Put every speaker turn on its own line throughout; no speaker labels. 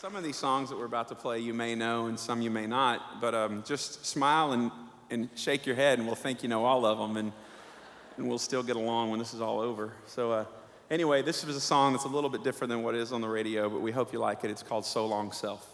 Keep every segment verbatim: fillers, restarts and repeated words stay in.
Some of these songs that we're about to play you may know and some you may not, but um, just smile and, and shake your head and we'll think you know all of them, and, and we'll still get along when this is all over. So uh, anyway, this is a song that's a little bit different than what is on the radio, but we hope you like it. It's called So Long Self.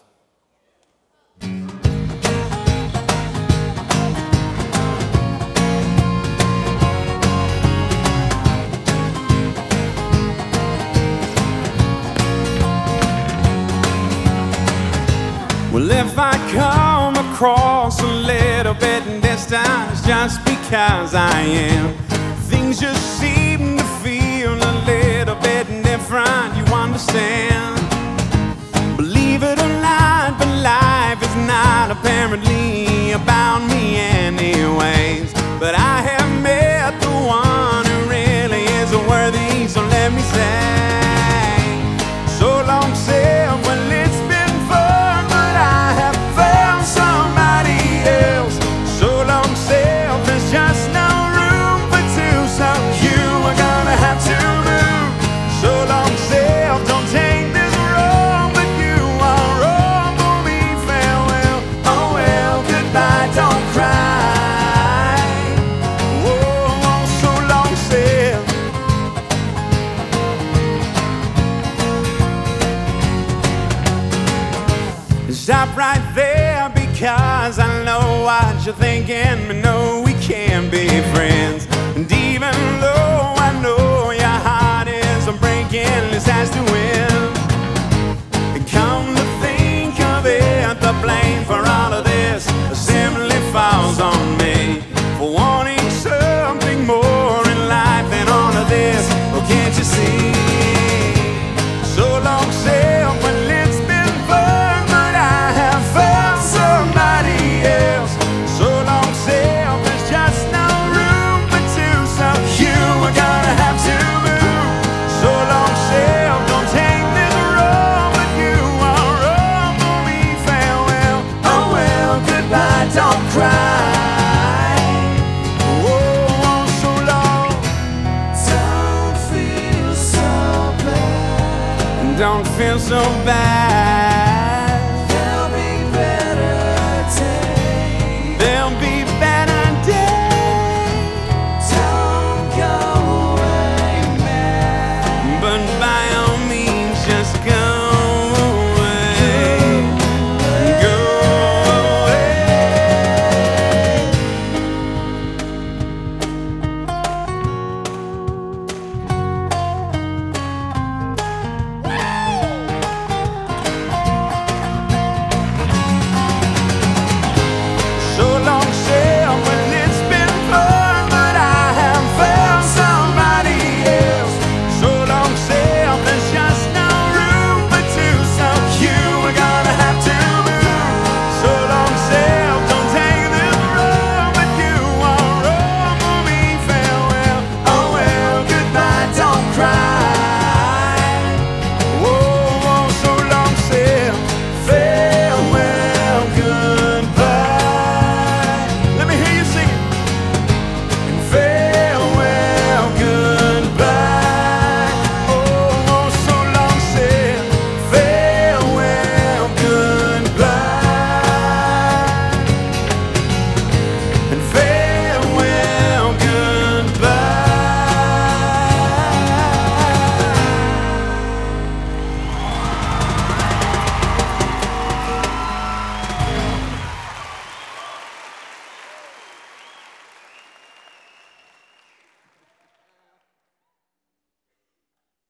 Well, if I come across a little bit distant, it's just because I am. Things just seem to feel a little bit different, you understand. Believe it or not, but life is not apparently about me anyways. But I have met the one who really is worthy, so let me say, so long self, well it's been fun, but I have found somebody else. So long self, there's just no room for two, so you are gonna have to move. So long self, don't take this wrong, but you are wrong for me, farewell. Oh well, goodbye, don't cry. Whoa, so long self. Stop right there, because I know what you're thinking, but no, we can't be friends. And even though I know your heart is breaking, this has to win. And come to think of it, the blame for all of this simply falls on me, for wanting something more in life than all of this. Oh, can't you see? So long self, well it's been fun, but I have found somebody else. So long self, there's just no room for two, so you are gonna have to move. So long self, don't take this wrong, but you are wrong for me, farewell. Oh well, goodbye, don't cry. Oh, so long. Don't feel so bad. Don't feel so bad.